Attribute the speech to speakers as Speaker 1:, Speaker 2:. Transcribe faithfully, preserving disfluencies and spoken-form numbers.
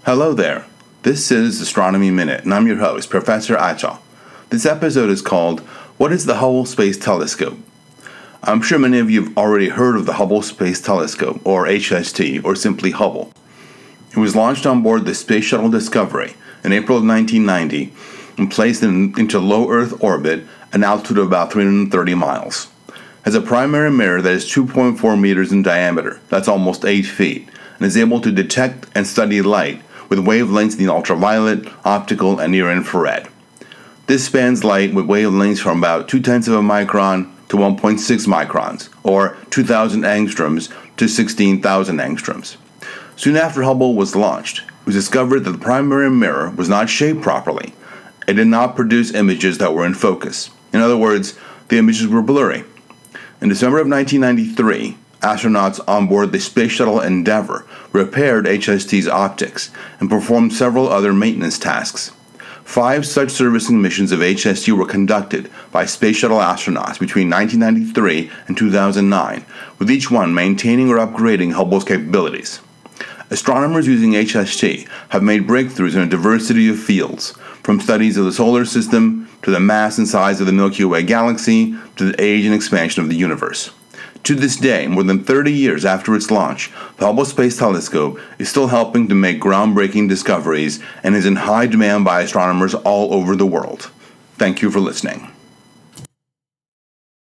Speaker 1: Hello there. This is Astronomy Minute, and I'm your host, Professor Acha. This episode is called, What is the Hubble Space Telescope? I'm sure many of you have already heard of the Hubble Space Telescope, or H S T, or simply Hubble. It was launched on board the Space Shuttle Discovery in April of nineteen ninety and placed in, into low Earth orbit at an altitude of about three hundred thirty miles. It has a primary mirror that is two point four meters in diameter, that's almost eight feet, and is able to detect and study light with wavelengths in the ultraviolet, optical, and near-infrared. This spans light with wavelengths from about two tenths of a micron to one point six microns, or two thousand angstroms to sixteen thousand angstroms. Soon after Hubble was launched, it was discovered that the primary mirror was not shaped properly. It did not produce images that were in focus. In other words, the images were blurry. In December of nineteen ninety-three, astronauts on board the Space Shuttle Endeavour repaired H S T's optics and performed several other maintenance tasks. Five such servicing missions of H S T were conducted by Space Shuttle astronauts between nineteen ninety-three and two thousand nine, with each one maintaining or upgrading Hubble's capabilities. Astronomers using H S T have made breakthroughs in a diversity of fields, from studies of the solar system to the mass and size of the Milky Way galaxy to the age and expansion of the universe. To this day, more than thirty years after its launch, the Hubble Space Telescope is still helping to make groundbreaking discoveries and is in high demand by astronomers all over the world. Thank you for listening.